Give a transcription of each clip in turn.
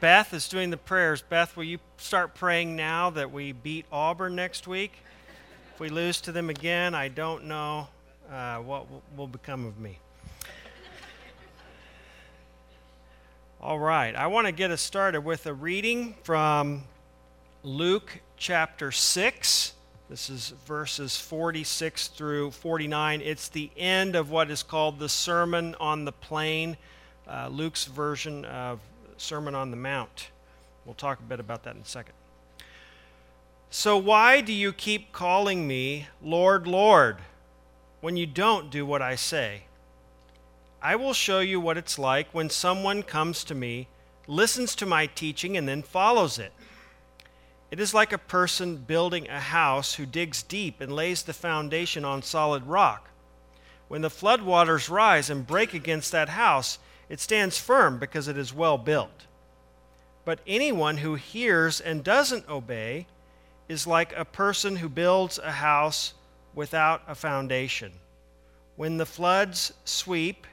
Beth is doing the prayers. Beth, will you start praying now that we beat Auburn next week? If we lose to them again, I don't know what will become of me. All right, I want to get us started with a reading from Luke chapter 6. This is verses 46 through 49. It's the end of what is called the Sermon on the Plain, Luke's version of Sermon on the Mount. We'll talk a bit about that in a second. So why do you keep calling me Lord, Lord, when you don't do what I say? I will show you what it's like when someone comes to me, listens to my teaching, and then follows it. It is like a person building a house who digs deep and lays the foundation on solid rock. When the floodwaters rise and break against that house, it stands firm because it is well built. But anyone who hears and doesn't obey is like a person who builds a house without a foundation. When the floods sweep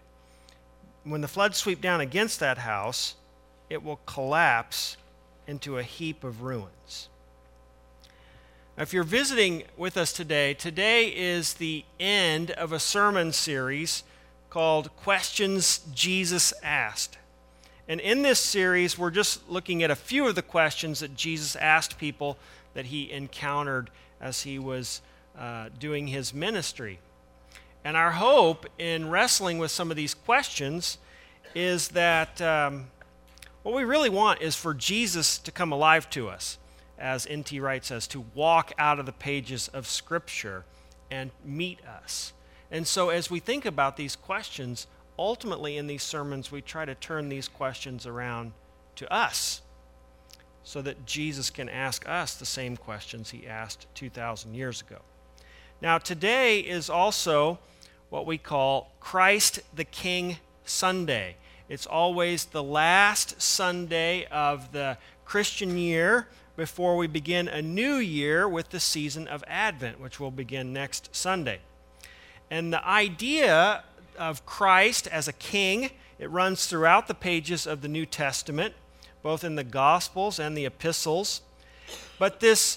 down against that house, it will collapse into a heap of ruins. Now, if you're visiting with us today is the end of a sermon series called Questions Jesus Asked. And in this series, we're just looking at a few of the questions that Jesus asked people that he encountered as he was doing his ministry. And our hope in wrestling with some of these questions is that what we really want is for Jesus to come alive to us, as N.T. Wright says, to walk out of the pages of Scripture and meet us. And so as we think about these questions, ultimately in these sermons, we try to turn these questions around to us so that Jesus can ask us the same questions he asked 2,000 years ago. Now, today is also what we call Christ the King Sunday. It's always the last Sunday of the Christian year before we begin a new year with the season of Advent, which will begin next Sunday. And the idea of Christ as a king, it runs throughout the pages of the New Testament, both in the Gospels and the Epistles. But this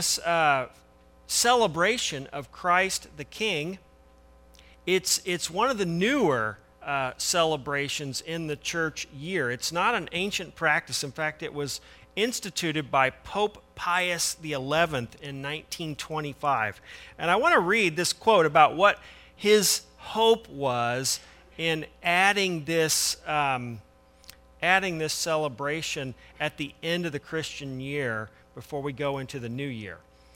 celebration of Christ the King, it's one of the newer celebrations in the church year. It's not an ancient practice. In fact, it was instituted by Pope Pius XI in 1925. And I want to read this quote about what his hope was in adding this celebration at the end of the Christian year before we go into the new year.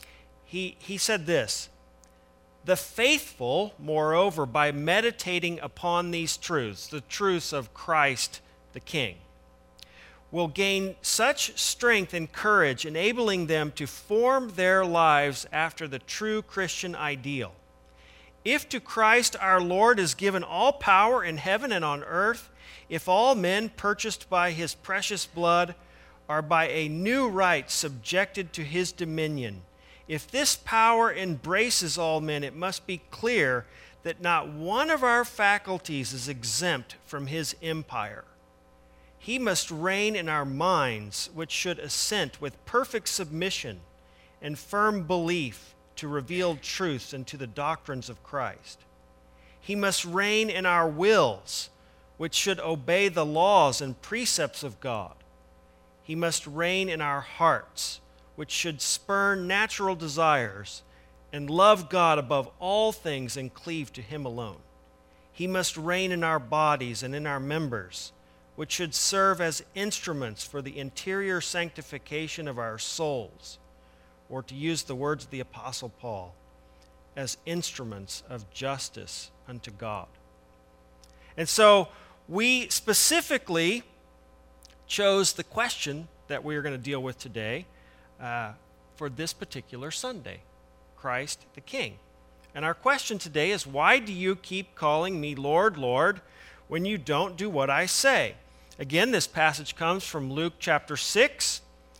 He said this: "The faithful, moreover, by meditating upon these truths, the truths of Christ the King, will gain such strength and courage, enabling them to form their lives after the true Christian ideal. If to Christ our Lord is given all power in heaven and on earth, if all men purchased by his precious blood are by a new right subjected to his dominion, if this power embraces all men, it must be clear that not one of our faculties is exempt from his empire. He must reign in our minds, which should assent with perfect submission and firm belief to revealed truths and to the doctrines of Christ. He must reign in our wills, which should obey the laws and precepts of God. He must reign in our hearts, which should spurn natural desires and love God above all things and cleave to him alone. He must reign in our bodies and in our members, which should serve as instruments for the interior sanctification of our souls, or to use the words of the Apostle Paul, as instruments of justice unto God." And so we specifically chose the question that we are going to deal with today for this particular Sunday, Christ the King. And our question today is, why do you keep calling me Lord, Lord, when you don't do what I say? Again, this passage comes from Luke chapter 6,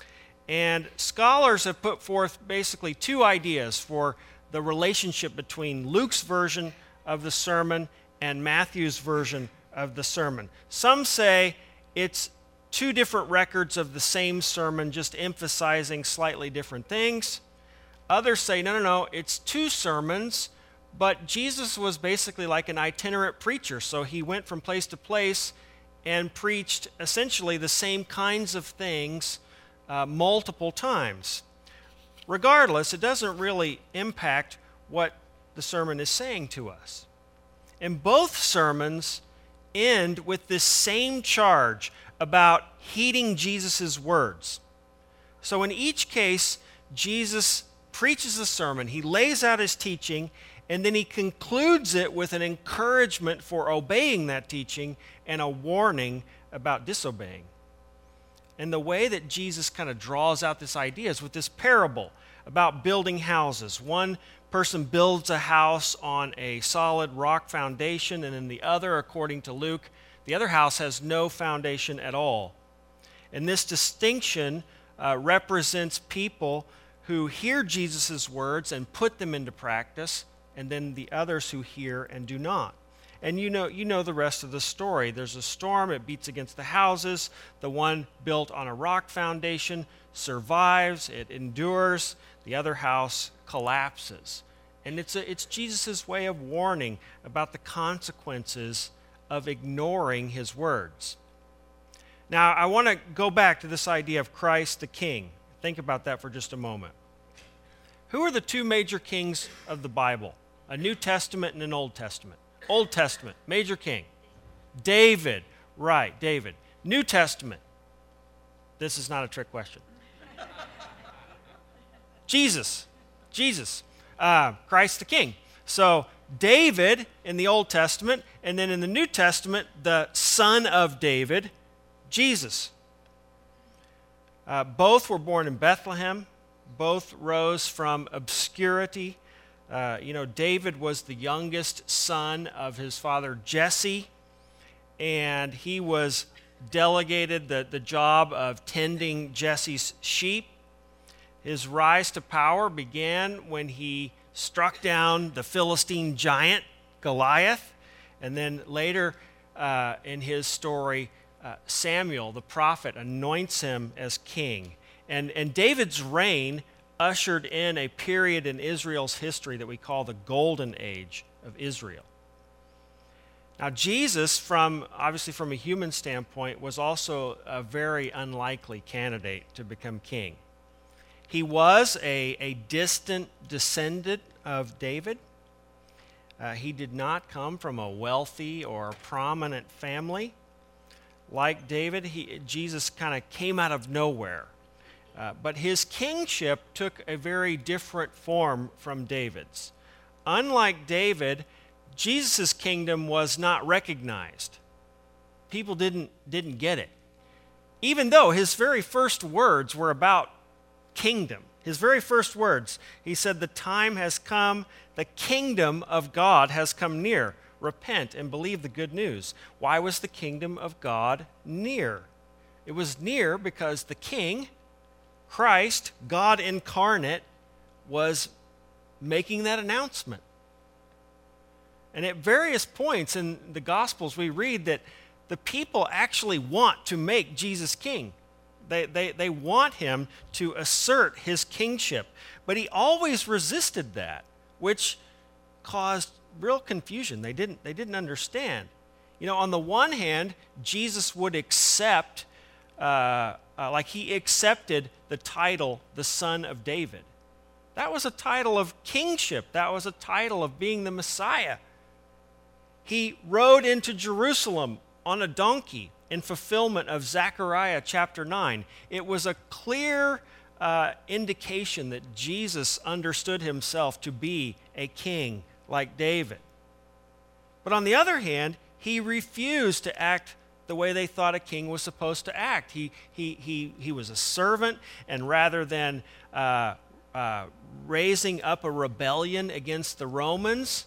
and scholars have put forth basically two ideas for the relationship between Luke's version of the sermon and Matthew's version of the sermon. Some say it's two different records of the same sermon, just emphasizing slightly different things. Others say, no, it's two sermons, but Jesus was basically like an itinerant preacher, so he went from place to place and preached essentially the same kinds of things multiple times. Regardless, it doesn't really impact what the sermon is saying to us. And both sermons end with this same charge about heeding Jesus' words. So in each case, Jesus preaches a sermon, he lays out his teaching, and then he concludes it with an encouragement for obeying that teaching and a warning about disobeying. And the way that Jesus kind of draws out this idea is with this parable about building houses. One person builds a house on a solid rock foundation, and then the other, according to Luke, the other house has no foundation at all. And this distinction represents people who hear Jesus' words and put them into practice, and then the others who hear and do not. And you know the rest of the story. There's a storm, it beats against the houses. The one built on a rock foundation survives, it endures. The other house collapses. And it's Jesus' way of warning about the consequences of ignoring his words. Now, I want to go back to this idea of Christ the King. Think about that for just a moment. Who are the two major kings of the Bible? A New Testament and an Old Testament. Old Testament, major king. David, right, David. New Testament. This is not a trick question. Jesus, Christ the King. So David in the Old Testament, and then in the New Testament, the son of David, Jesus. Both were born in Bethlehem. Both rose from obscurity. David was the youngest son of his father Jesse, and he was delegated the job of tending Jesse's sheep. His rise to power began when he struck down the Philistine giant Goliath, and then later in his story, Samuel, the prophet, anoints him as king. And David's reign ushered in a period in Israel's history that we call the Golden Age of Israel. Now, Jesus, obviously from a human standpoint, was also a very unlikely candidate to become king. He was a distant descendant of David. He did not come from a wealthy or prominent family. Like David, Jesus kind of came out of nowhere. But his kingship took a very different form from David's. Unlike David, Jesus' kingdom was not recognized. People didn't get it. Even though his very first words were about kingdom. His very first words, he said, "The time has come, the kingdom of God has come near. Repent and believe the good news." Why was the kingdom of God near? It was near because the king, Christ, God incarnate, was making that announcement. And at various points in the Gospels, we read that the people actually want to make Jesus king. They want him to assert his kingship. But he always resisted that, which caused real confusion. They didn't understand. On the one hand, Jesus would accept, he accepted the title, the Son of David. That was a title of kingship. That was a title of being the Messiah. He rode into Jerusalem on a donkey in fulfillment of Zechariah chapter 9. It was a clear indication that Jesus understood himself to be a king like David. But on the other hand, he refused to act the way they thought a king was supposed to act. He was a servant, and rather than raising up a rebellion against the Romans,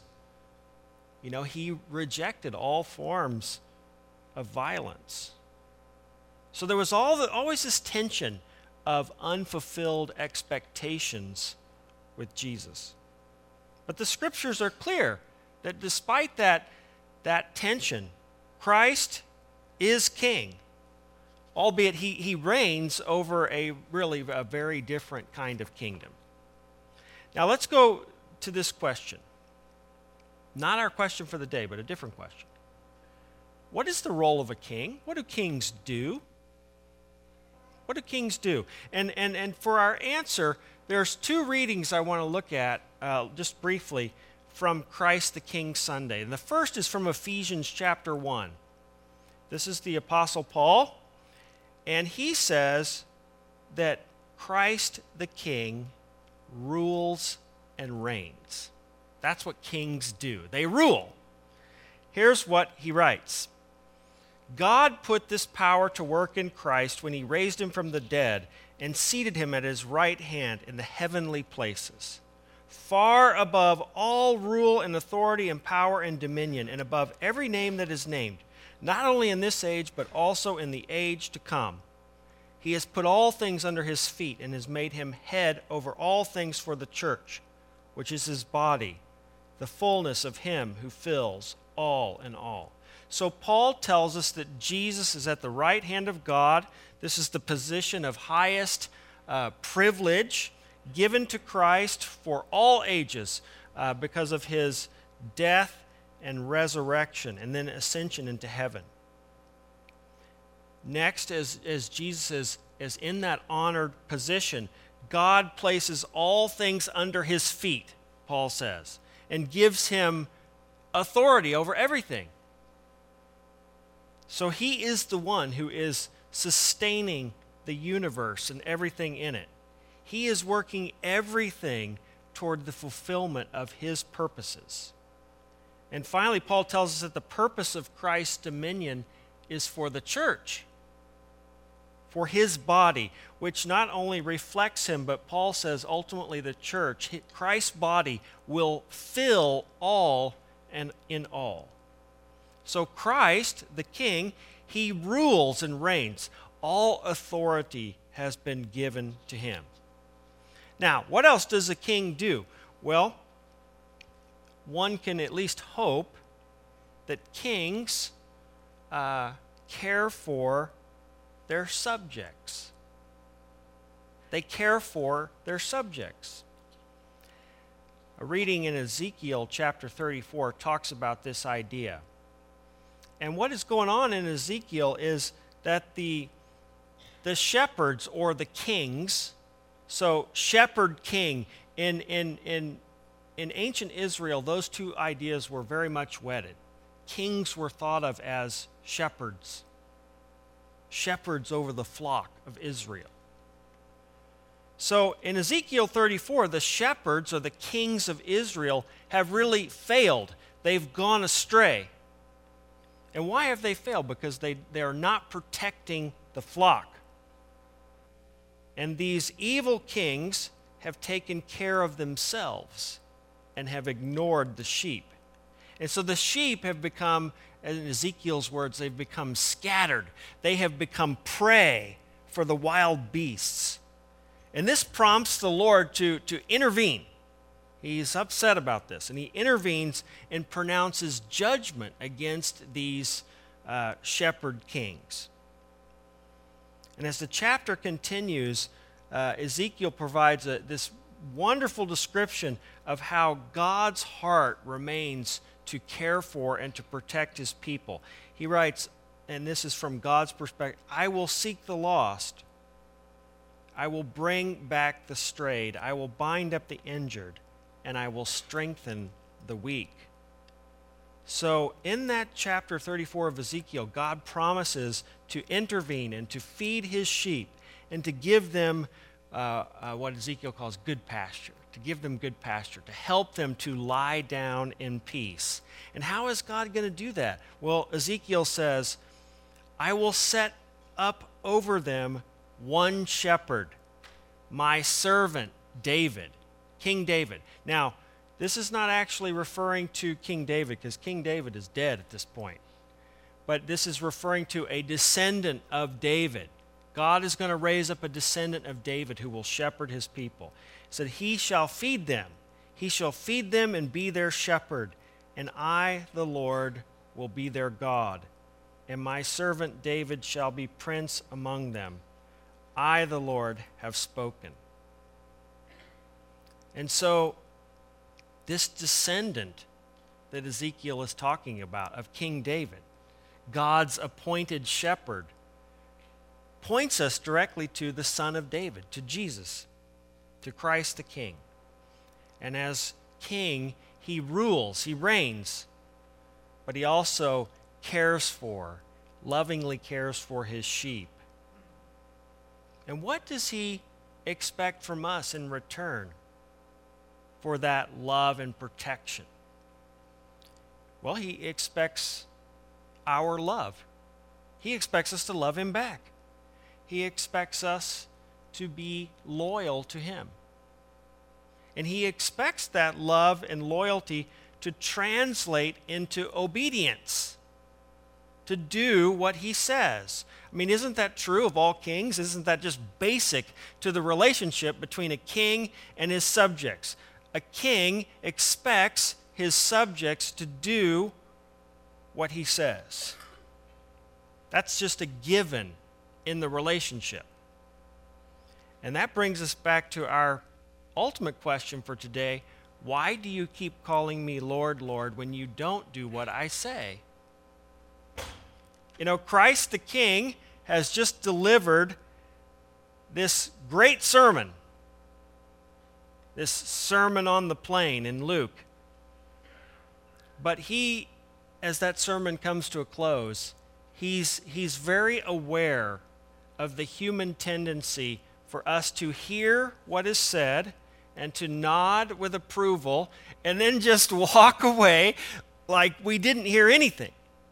he rejected all forms of violence. So there was always this tension of unfulfilled expectations with Jesus. But the scriptures are clear that despite that tension, Christ is king. albeit he reigns over a very different kind of kingdom. Now let's go to this question. Not our question for the day, but a different question. What is the role of a king? What do kings do? What do kings do? And for our answer, there's two readings I want to look at just briefly from Christ the King Sunday. And the first is from Ephesians chapter 1. This is the Apostle Paul, and he says that Christ the King rules and reigns. That's what kings do. They rule. Here's what he writes. God put this power to work in Christ when he raised him from the dead and seated him at his right hand in the heavenly places, far above all rule and authority and power and dominion, and above every name that is named, not only in this age, but also in the age to come. He has put all things under his feet and has made him head over all things for the church, which is his body, the fullness of him who fills all in all. So Paul tells us that Jesus is at the right hand of God. This is the position of highest privilege given to Christ for all ages because of his death and resurrection and then ascension into heaven. Next, as Jesus is in that honored position, God places all things under his feet, Paul says, and gives him authority over everything. So he is the one who is sustaining the universe and everything in it. He is working everything toward the fulfillment of his purposes. And finally, Paul tells us that the purpose of Christ's dominion is for the church, for his body, which not only reflects him, but Paul says ultimately the church, Christ's body, will fill all and in all. So Christ, the King, he rules and reigns. All authority has been given to him. Now, what else does a king do? Well, one can at least hope that kings care for their subjects. They care for their subjects. A reading in Ezekiel chapter 34 talks about this idea. And what is going on in Ezekiel is that the shepherds or the kings, so shepherd king, in ancient Israel, those two ideas were very much wedded. Kings were thought of as shepherds over the flock of Israel. So in Ezekiel 34, the shepherds or the kings of Israel have really failed. They've gone astray. And why have they failed? Because they are not protecting the flock. And these evil kings have taken care of themselves and have ignored the sheep. And so the sheep have become, in Ezekiel's words, they've become scattered. They have become prey for the wild beasts. And this prompts the Lord to intervene. He's upset about this, and he intervenes and pronounces judgment against these shepherd kings. And as the chapter continues, Ezekiel provides this wonderful description of how God's heart remains to care for and to protect his people. He writes, and this is from God's perspective, I will seek the lost. I will bring back the strayed. I will bind up the injured, and I will strengthen the weak. So in that chapter 34 of Ezekiel, God promises to intervene and to feed his sheep and to give them what Ezekiel calls good pasture, to give them good pasture, to help them to lie down in peace. And how is God going to do that? Well, Ezekiel says, I will set up over them one shepherd, my servant David, King David. Now, this is not actually referring to King David, because King David is dead at this point. But this is referring to a descendant of David. God is going to raise up a descendant of David who will shepherd his people. He said, he shall feed them. He shall feed them and be their shepherd. And I, the Lord, will be their God. and my servant David shall be prince among them. I, the Lord, have spoken. And so, this descendant that Ezekiel is talking about of King David, God's appointed shepherd, points us directly to the Son of David, to Jesus, to Christ the King. And as King, he rules, he reigns, but he also lovingly cares for his sheep. And what does he expect from us in return for that love and protection? Well, he expects our love. He expects us to love him back. He expects us to be loyal to him. And he expects that love and loyalty to translate into obedience, to do what he says. I mean, isn't that true of all kings? Isn't that just basic to the relationship between a king and his subjects? A king expects his subjects to do what he says. That's just a given in the relationship. And that brings us back to our ultimate question for today. Why do you keep calling me Lord, Lord, when you don't do what I say? You know, Christ the King has just delivered this great sermon, this Sermon on the Plain in Luke. But he, as that sermon comes to a close, he's very aware of the human tendency for us to hear what is said and to nod with approval and then just walk away like we didn't hear anything.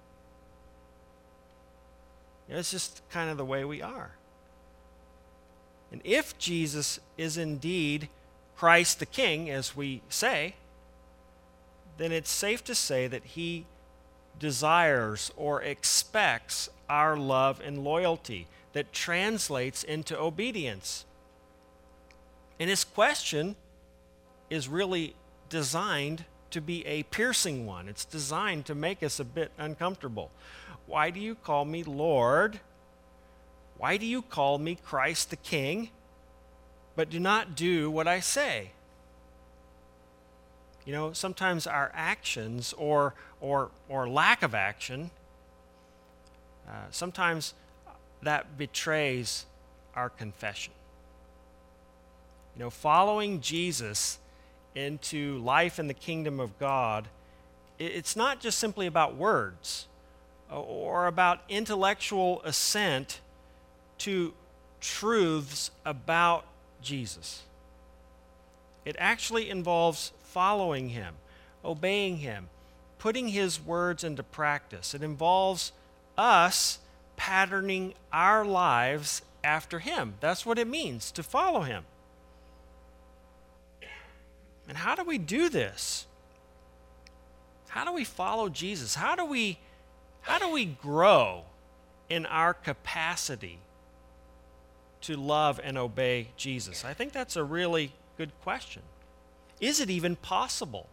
You know, it's just kind of the way we are. And if Jesus is indeed Christ the King, as we say, then it's safe to say that he desires or expects our love and loyalty that translates into obedience. And his question is really designed to be a piercing one. It's designed to make us a bit uncomfortable. Why do you call me Lord? Why do you call me Christ the King, but do not do what I say? You know, sometimes our actions or lack of action, sometimes that betrays our confession. You know, following Jesus into life in the kingdom of God, it's not just simply about words or about intellectual assent to truths about Jesus. It actually involves following him, obeying him, putting his words into practice. It involves us patterning our lives after him. That's what it means to follow him. And how do we do this? How do we follow Jesus? How do we grow in our capacity to love and obey Jesus? I think that's a really good question. Is it even possible?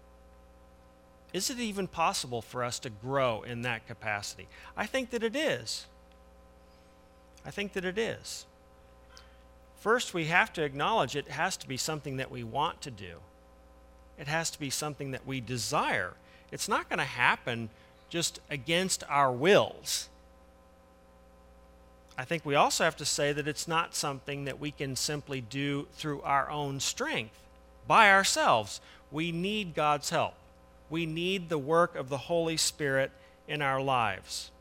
Is it even possible for us to grow in that capacity? I think that it is. I think that it is. First, we have to acknowledge it has to be something that we want to do. It has to be something that we desire. It's not going to happen just against our wills. I think we also have to say that it's not something that we can simply do through our own strength, by ourselves. We need God's help. We need the work of the Holy Spirit in our lives.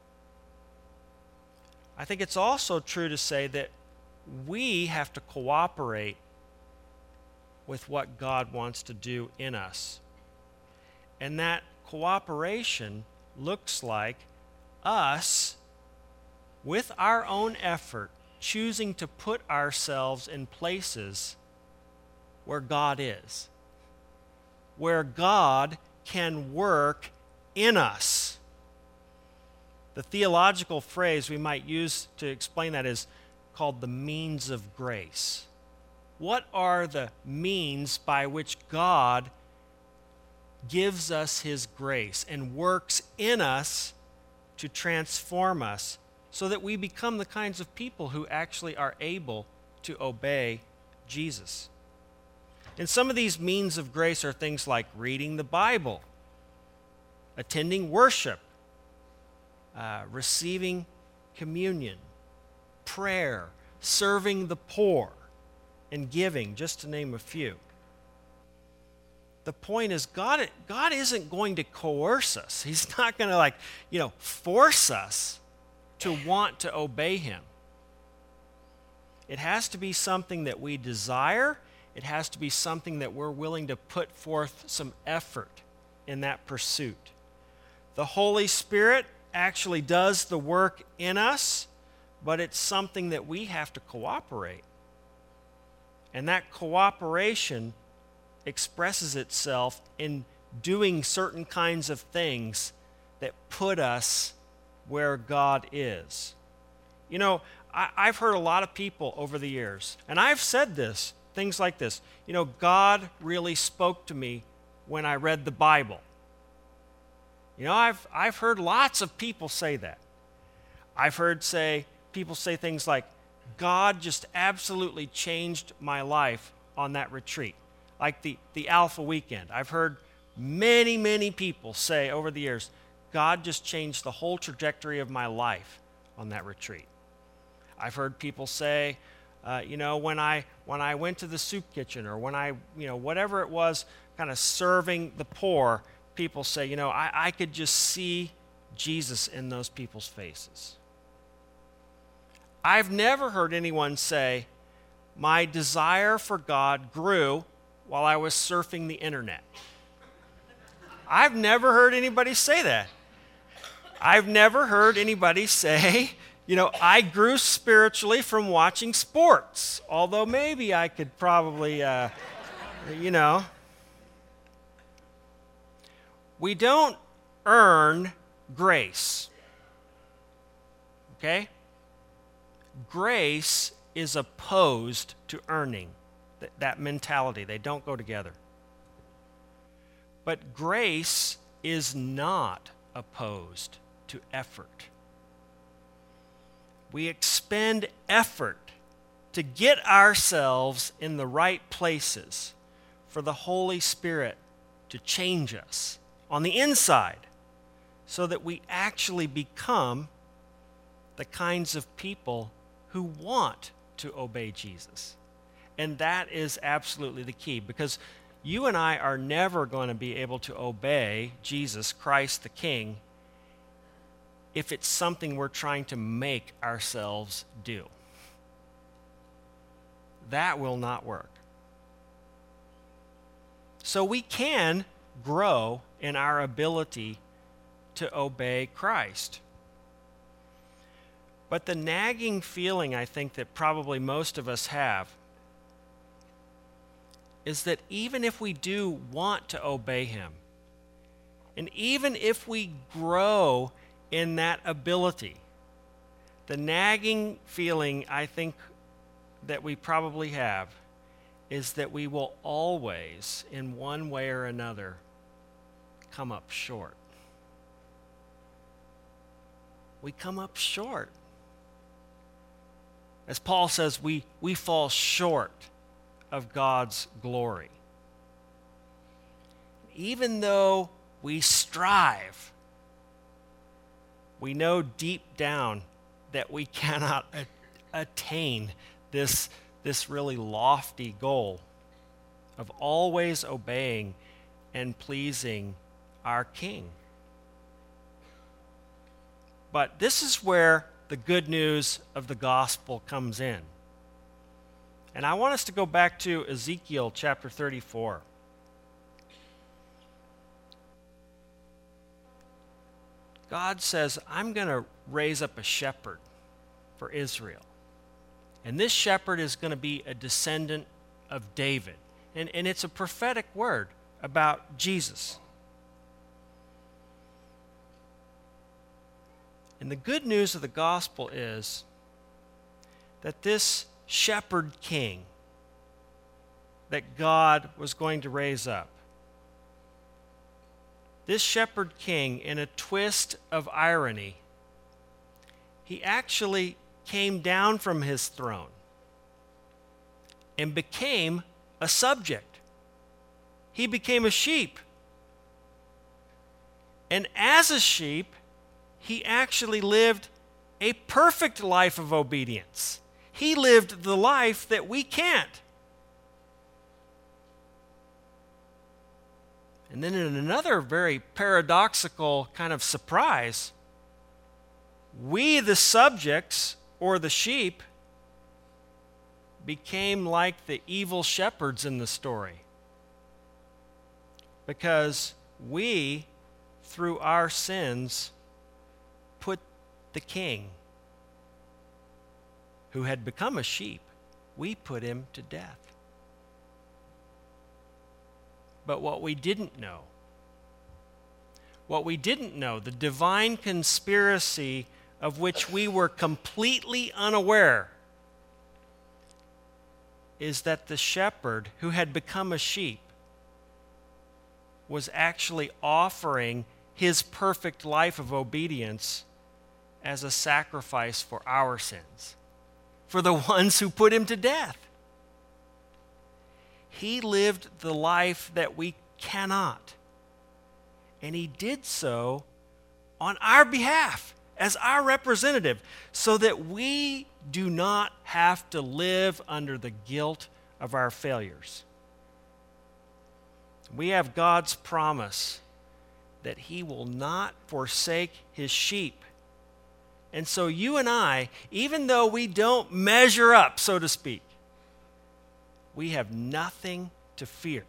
I think it's also true to say that we have to cooperate with what God wants to do in us. And that cooperation looks like us, with our own effort, choosing to put ourselves in places where God is, where God can work in us. The theological phrase we might use to explain that is called the means of grace. What are the means by which God gives us his grace and works in us to transform us so that we become the kinds of people who actually are able to obey Jesus. And some of these means of grace are things like reading the Bible, attending worship, receiving communion, prayer, serving the poor, and giving, just to name a few. The point is, God isn't going to coerce us. He's not going to force us to want to obey him. It has to be something that we desire. It has to be something that we're willing to put forth some effort in that pursuit. The Holy Spirit actually does the work in us, but it's something that we have to cooperate. And that cooperation expresses itself in doing certain kinds of things that put us where God is. You know, I've heard a lot of people over the years, and I've said this, things like this. You know, God really spoke to me when I read the Bible. You know, I've heard lots of people say that. I've heard people say things like, God just absolutely changed my life on that retreat. Like the Alpha Weekend. I've heard many, many people say over the years, God just changed the whole trajectory of my life on that retreat. I've heard people say, when I went to the soup kitchen, or when I, whatever it was, kind of serving the poor, people say, I could just see Jesus in those people's faces. I've never heard anyone say, my desire for God grew while I was surfing the internet. I've never heard anybody say that. I've never heard anybody say, I grew spiritually from watching sports, although maybe I could probably, We don't earn grace, okay? Grace is opposed to earning, that mentality. They don't go together. But grace is not opposed to effort. We expend effort to get ourselves in the right places for the Holy Spirit to change us on the inside so that we actually become the kinds of people who want to obey Jesus. And that is absolutely the key, because you and I are never going to be able to obey Jesus Christ the King if it's something we're trying to make ourselves do. That will not work. So we can grow in our ability to obey Christ. But the nagging feeling, I think, that probably most of us have is that even if we do want to obey him, and even if we grow in that ability, the nagging feeling I think that we probably have is that we will always, in one way or another, come up short. We come up short. As Paul says, we fall short of God's glory. Even though we strive, we know deep down that we cannot attain this really lofty goal of always obeying and pleasing our King. But this is where the good news of the gospel comes in. And I want us to go back to Ezekiel chapter 34. God says, I'm going to raise up a shepherd for Israel. And this shepherd is going to be a descendant of David. And it's a prophetic word about Jesus. And the good news of the gospel is that this shepherd king that God was going to raise up, this shepherd king, in a twist of irony, He actually came down from his throne and became a subject. He became a sheep. And as a sheep, he actually lived a perfect life of obedience. He lived the life that we can't. And then in another very paradoxical kind of surprise, we, the subjects or the sheep, became like the evil shepherds in the story. Because we, through our sins, put the king, who had become a sheep, we put him to death. But what we didn't know, the divine conspiracy of which we were completely unaware, is that the shepherd who had become a sheep was actually offering his perfect life of obedience as a sacrifice for our sins, for the ones who put him to death. He lived the life that we cannot, and he did so on our behalf as our representative, so that we do not have to live under the guilt of our failures. We have God's promise that he will not forsake his sheep. And so you and I, even though we don't measure up, so to speak, we have nothing to fear.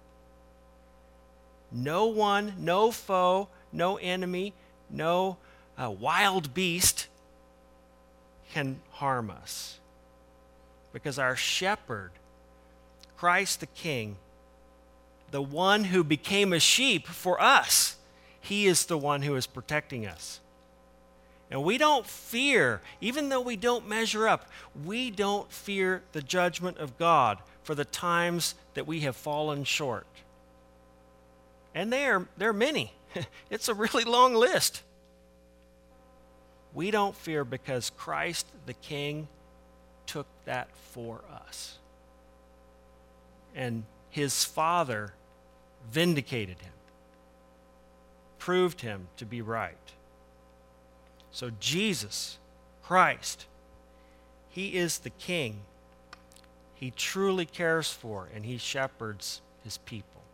No one, no foe, no enemy, no wild beast can harm us. Because our shepherd, Christ the King, the one who became a sheep for us, he is the one who is protecting us. And we don't fear, even though we don't measure up, we don't fear the judgment of God for the times that we have fallen short. And there are many. It's a really long list. We don't fear because Christ the King took that for us. And his Father vindicated him, proved him to be right. So Jesus, Christ, he is the King. He truly cares for and he shepherds his people.